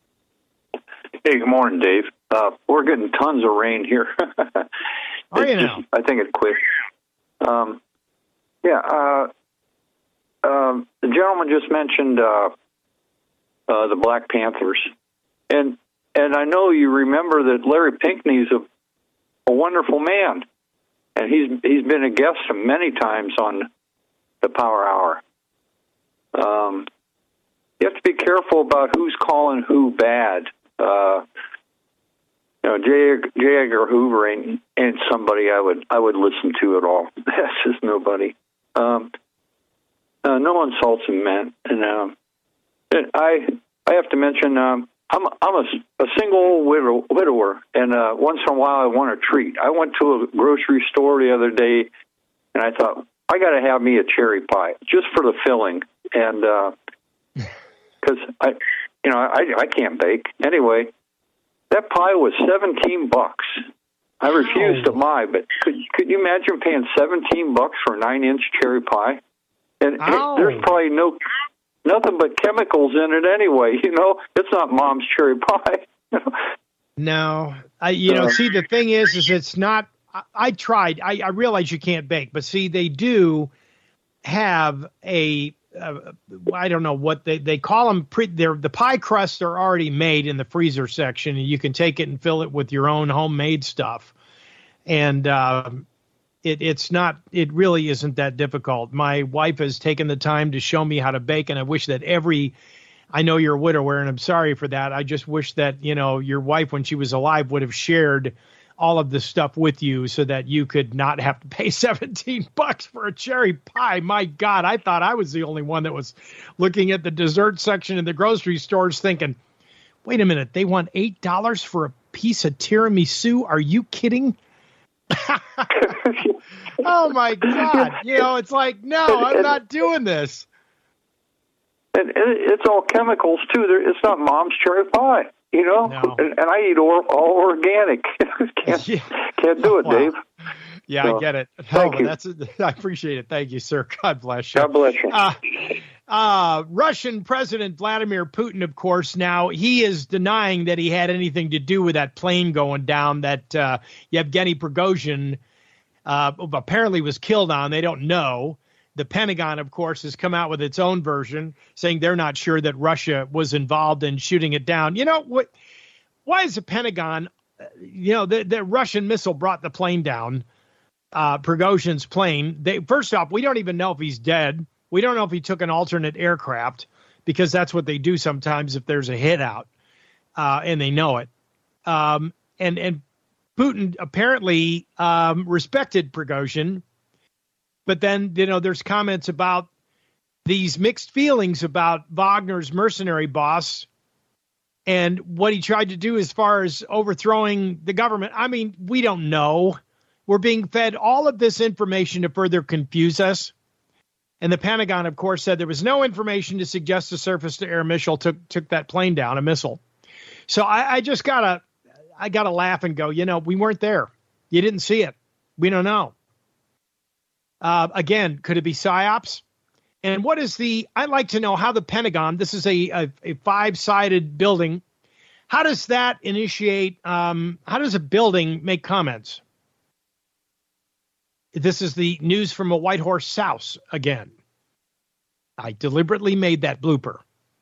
Hey, good morning, Dave. We're getting tons of rain here. Are you now? I think it quit. The gentleman just mentioned the Black Panthers. And I know you remember that Larry Pinckney's a wonderful man, and he's been a guest many times on the Power Hour. You have to be careful about who's calling who bad. J. Edgar Hoover ain't somebody I would listen to at all. That's just nobody. No insults meant, and I have to mention. I'm a single widower, and once in a while I want a treat. I went to a grocery store the other day, and I thought, I got to have me a cherry pie, just for the filling, and because I can't bake. Anyway, that pie was $17. I refused to buy, but could you imagine paying $17 for a 9-inch cherry pie? And there's probably nothing but chemicals in it anyway. It's not mom's cherry pie. No, see, the thing is it's not. I tried. I realize you can't bake, but see, they do have I don't know what they call them. The pie crusts are already made in the freezer section, and you can take it and fill it with your own homemade stuff. And it really isn't that difficult. My wife has taken the time to show me how to bake, and I wish that I know you're a widower, and I'm sorry for that. I just wish that, your wife, when she was alive, would have shared all of this stuff with you so that you could not have to pay $17 for a cherry pie. My God, I thought I was the only one that was looking at the dessert section in the grocery stores thinking, wait a minute, they want $8 for a piece of tiramisu? Are you kidding? Oh, my God. It's like, no, I'm not doing this. And it's all chemicals, too. It's not mom's cherry pie, No. And I eat all organic. Can't do it, Dave. Yeah, So, I get it. Thank you. I appreciate it. Thank you, sir. God bless you. God bless you. Russian President Vladimir Putin, of course, now he is denying that he had anything to do with that plane going down that Yevgeny Prigozhin apparently was killed on. They don't know. The Pentagon, of course, has come out with its own version, saying they're not sure that Russia was involved in shooting it down. What? Why is the Pentagon? The Russian missile brought the plane down, Prigozhin's plane. First off, we don't even know if he's dead. We don't know if he took an alternate aircraft, because that's what they do sometimes if there's a hit out, and they know it. And Putin apparently respected Prigozhin. But then, there's comments about these mixed feelings about Wagner's mercenary boss and what he tried to do as far as overthrowing the government. I mean, we don't know. We're being fed all of this information to further confuse us. And the Pentagon, of course, said there was no information to suggest a surface-to-air missile took that plane down, a missile. So I just gotta laugh and go, we weren't there. You didn't see it. We don't know. Again, could it be PSYOPs? And what is I'd like to know how the Pentagon, this is a five-sided building, how does that initiate, how does a building make comments? This is the news from a White Horse Souse again. I deliberately made that blooper.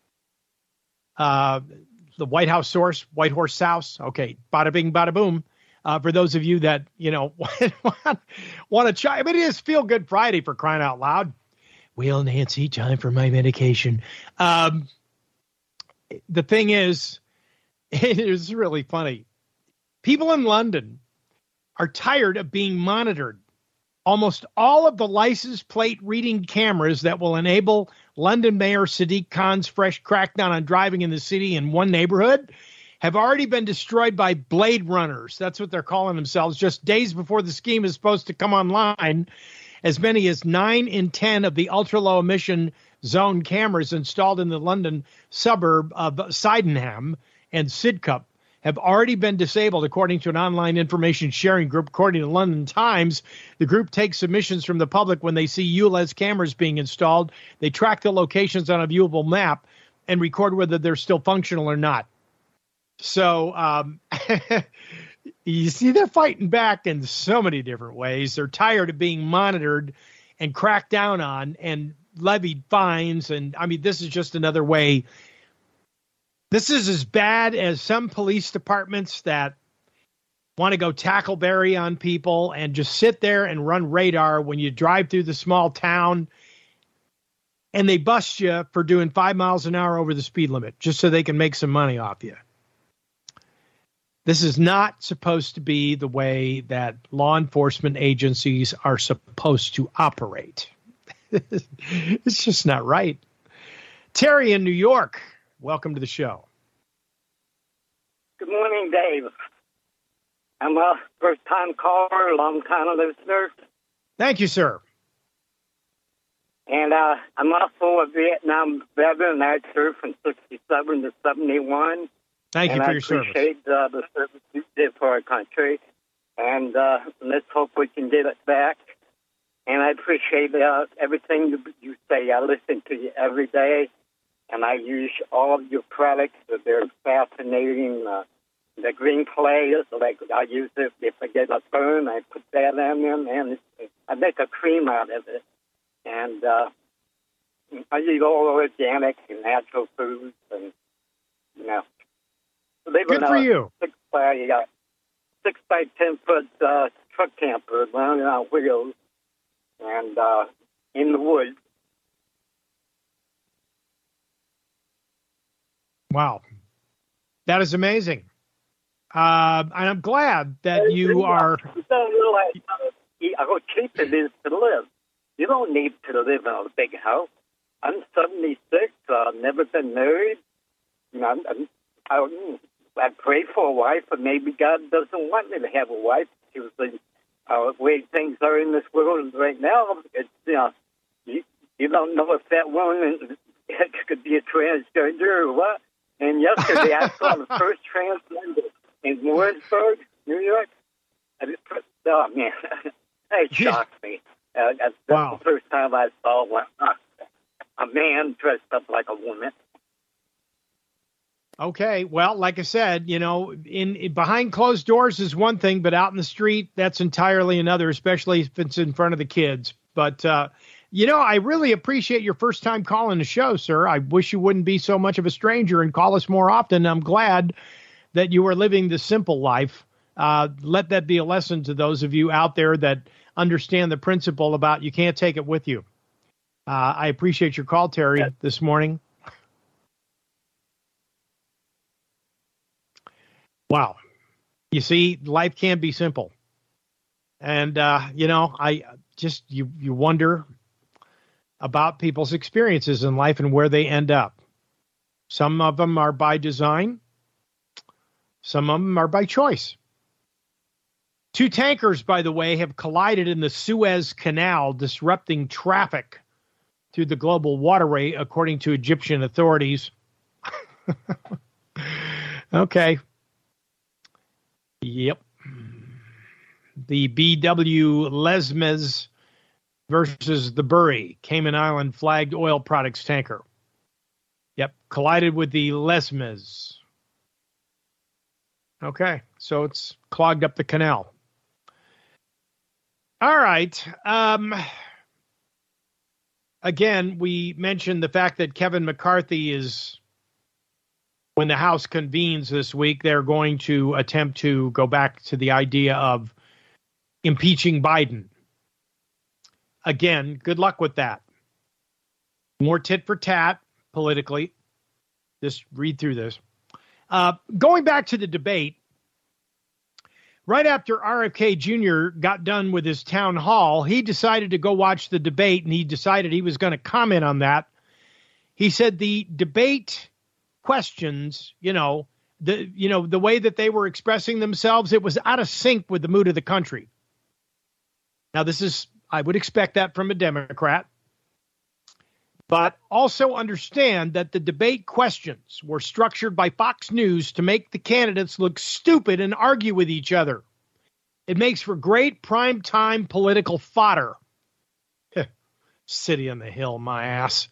The White House source, White Horse Souse. Okay, bada bing, bada boom. For those of you that, want to try. I mean, it is Feel Good Friday, for crying out loud. Well, Nancy, time for my medication. The thing is, it is really funny. People in London are tired of being monitored. Almost all of the license plate reading cameras that will enable London Mayor Sadiq Khan's fresh crackdown on driving in the city in one neighborhood have already been destroyed by Blade Runners. That's what they're calling themselves. Just days before the scheme is supposed to come online, as many as 9 in 10 of the ultra-low emission zone cameras installed in the London suburb of Sydenham and Sidcup have already been disabled, according to an online information sharing group. According to London Times, the group takes submissions from the public when they see ULEZ cameras being installed. They track the locations on a viewable map and record whether they're still functional or not. So you see, they're fighting back in so many different ways. They're tired of being monitored and cracked down on and levied fines. And I mean, this is just another way. This is as bad as some police departments that want to go tackleberry on people and just sit there and run radar when you drive through the small town, and they bust you for doing 5 miles an hour over the speed limit just so they can make some money off you. This is not supposed to be the way that law enforcement agencies are supposed to operate. It's just not right. Terry in New York, welcome to the show. Good morning, Dave. I'm a first-time caller, long-time listener. Thank you, sir. And I'm also a Vietnam veteran. I served from 67 to 71. Thank you for your service. I appreciate the service you did for our country. And let's hope we can get it back. And I appreciate everything you say. I listen to you every day. and I use all of your products. They're fascinating. The green clay, like I use it if I get a burn, I put that in them, and I make a cream out of it. And I eat all organic and natural foods, and Good for you. 6 by 10 foot truck camper running on wheels, and in the woods. Wow, that is amazing. And I'm glad that you are. You don't realize how cheap it is to live. You don't need to live in a big house. I'm 76. Never been married. I pray for a wife, but maybe God doesn't want me to have a wife. The way things are in this world right now, it's you don't know if that woman could be a transgender or what. And yesterday I saw the first transgender in Warrensburg, New York. Oh, man, it shocked me. That's the first time I saw one. A man dressed up like a woman. Okay, well, like I said, in behind closed doors is one thing, but out in the street, that's entirely another, especially if it's in front of the kids. But, I really appreciate your first time calling the show, sir. I wish you wouldn't be so much of a stranger and call us more often. I'm glad that you are living the simple life. Let that be a lesson to those of you out there that understand the principle about you can't take it with you. I appreciate your call, Terry, this morning. Wow. You see, life can be simple. And, you wonder about people's experiences in life and where they end up. Some of them are by design. Some of them are by choice. 2 tankers, by the way, have collided in the Suez Canal, disrupting traffic through the global waterway, according to Egyptian authorities. Okay. Yep. The BW Lesmes versus the Burry, Cayman Island flagged oil products tanker. Yep, collided with the Lesmes. Okay, so it's clogged up the canal. All right. Again, we mentioned the fact that Kevin McCarthy is, when the House convenes this week, they're going to attempt to go back to the idea of impeaching Biden. Again, good luck with that. More tit for tat politically. Just read through this. Going back to the debate, right after RFK Jr. got done with his town hall, he decided to go watch the debate, and he decided he was going to comment on that. He said the debate questions, the way that they were expressing themselves, it was out of sync with the mood of the country. Now, I would expect that from a Democrat, but also understand that the debate questions were structured by Fox News to make the candidates look stupid and argue with each other. It makes for great primetime political fodder. City on the Hill, my ass.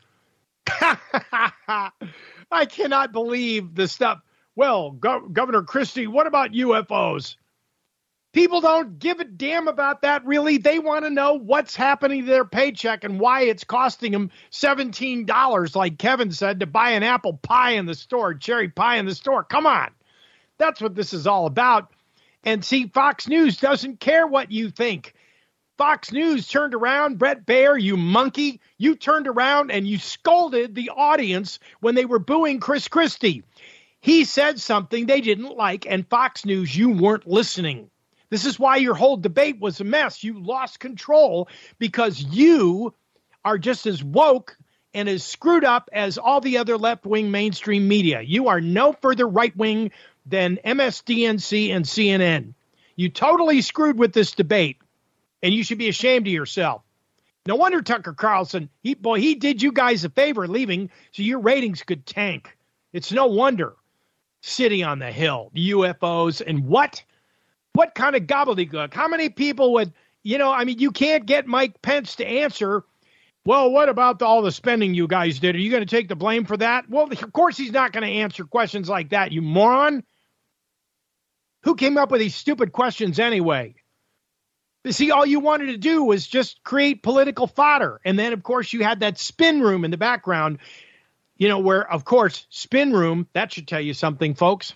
I cannot believe the stuff. Well, Governor Christie, what about UFOs? People don't give a damn about that, really. They want to know what's happening to their paycheck and why it's costing them $17, like Kevin said, to buy an apple pie in the store, cherry pie in the store. Come on. That's what this is all about. And see, Fox News doesn't care what you think. Fox News turned around, Brett Baer, you monkey, you turned around and you scolded the audience when they were booing Chris Christie. He said something they didn't like, and Fox News, you weren't listening. This is why your whole debate was a mess. You lost control because you are just as woke and as screwed up as all the other left-wing mainstream media. You are no further right-wing than MSDNC and CNN. You totally screwed with this debate, and you should be ashamed of yourself. No wonder Tucker Carlson, he did you guys a favor leaving so your ratings could tank. It's no wonder. City on the Hill, UFOs, and what? What kind of gobbledygook? How many people would, you can't get Mike Pence to answer Well, what about all the spending you guys did? Are you going to take the blame for that? Well, of course he's not going to answer questions like that, you moron. Who came up with these stupid questions anyway? You see, all you wanted to do was just create political fodder. And then, of course, you had that spin room in the background, you know, where, of course, spin room, that should tell you something, folks.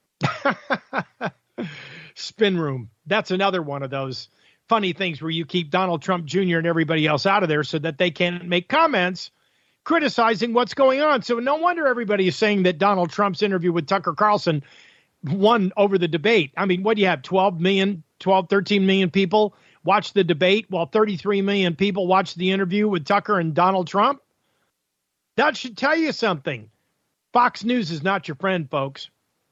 Spin room. That's another one of those funny things where you keep Donald Trump Jr. and everybody else out of there so that they can't make comments criticizing what's going on. So no wonder everybody is saying that Donald Trump's interview with Tucker Carlson won over the debate. I mean, what do you have, 13 million people watch the debate while 33 million people watch the interview with Tucker and Donald Trump? That should tell you something. Fox News is not your friend, folks.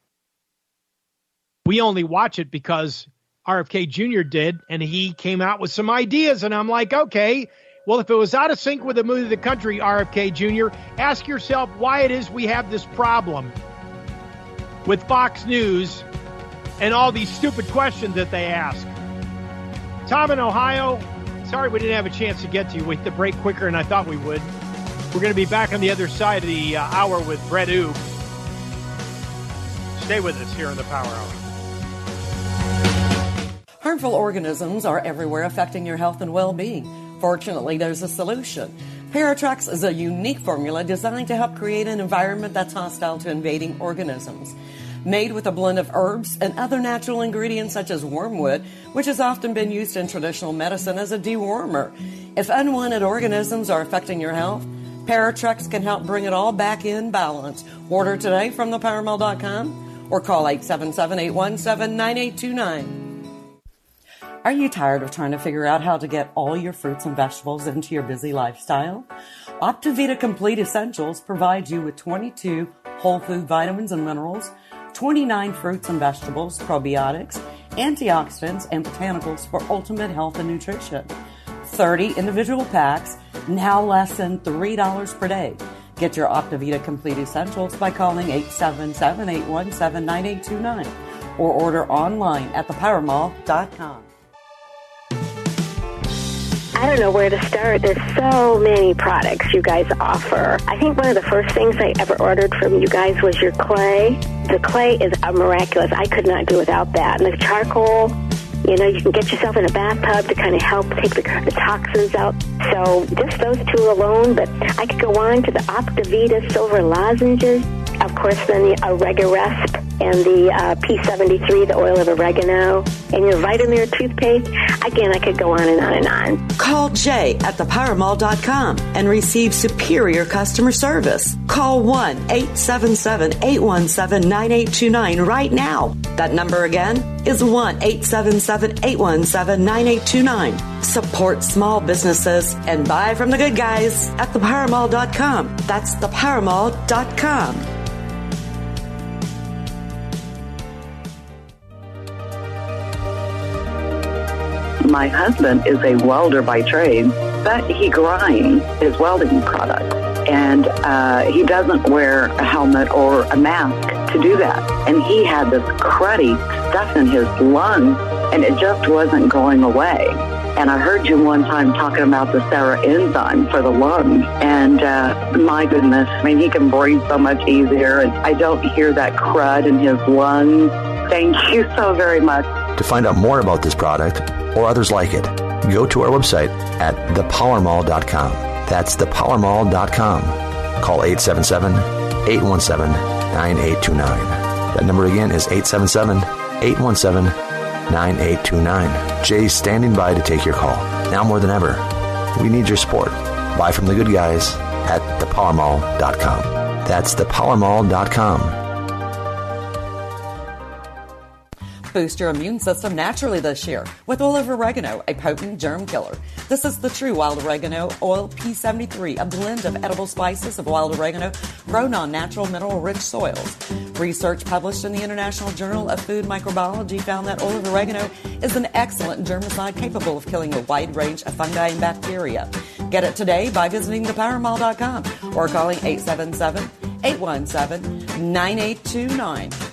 We only watch it because RFK Jr. did, and he came out with some ideas, and I'm like, okay, well, if it was out of sync with the mood of the country, RFK Jr., ask yourself why it is we have this problem with Fox News and all these stupid questions that they ask. Tom in Ohio, sorry we didn't have a chance to get to you. We hit the break quicker than I thought we would. We're going to be back on the other side of the hour with Brett Oob. Stay with us here in the Power Hour. Harmful organisms are everywhere affecting your health and well-being. Fortunately, there's a solution. Paratrex is a unique formula designed to help create an environment that's hostile to invading organisms. Made with a blend of herbs and other natural ingredients such as wormwood, which has often been used in traditional medicine as a dewormer. If unwanted organisms are affecting your health, Paratrex can help bring it all back in balance. Order today from thepowermall.com or call 877-817-9829. Are you tired of trying to figure out how to get all your fruits and vegetables into your busy lifestyle? Optivita Complete Essentials provides you with 22 whole food vitamins and minerals, 29 fruits and vegetables, probiotics, antioxidants, and botanicals for ultimate health and nutrition. 30 individual packs, now less than $3 per day. Get your Optivita Complete Essentials by calling 877-817-9829 or order online at thepowermall.com. I don't know where to start. There's so many products you guys offer. I think one of the first things I ever ordered from you guys was your clay. The clay is miraculous. I could not do without that. And the charcoal, you know, you can get yourself in a bathtub to kind of help take the toxins out. So just those two alone, but I could go on to the Optivita Silver Lozenges. Of course, then the Oregaresp and the P73, the oil of oregano, and your Vitamir toothpaste. Again, I could go on and on and on. Call Jay at thepowermall.com and receive superior customer service. Call 1-877-817-9829 right now. That number again is 1-877-817-9829. Support small businesses and buy from the good guys at thepowermall.com. That's thepowermall.com. My husband is a welder by trade, but he grinds his welding products. And he doesn't wear a helmet or a mask to do that. And he had this cruddy stuff in his lungs, and it just wasn't going away. And I heard you one time talking about the Sarah enzyme for the lungs. And my goodness, I mean, he can breathe so much easier. And I don't hear that crud in his lungs. Thank you so very much. To find out more about this product or others like it, go to our website at thepowermall.com. That's thepowermall.com. Call 877-817-9829. That number again is 877-817-9829. Jay's standing by to take your call. Now more than ever, we need your support. Buy from the good guys at thepowermall.com. That's thepowermall.com. Boost your immune system naturally this year with oil of oregano, a potent germ killer. This is the true wild oregano oil P73, a blend of edible spices of wild oregano grown on natural mineral-rich soils. Research published in the International Journal of Food Microbiology found that oil of oregano is an excellent germicide capable of killing a wide range of fungi and bacteria. Get it today by visiting thepowermall.com or calling 877-817-9829.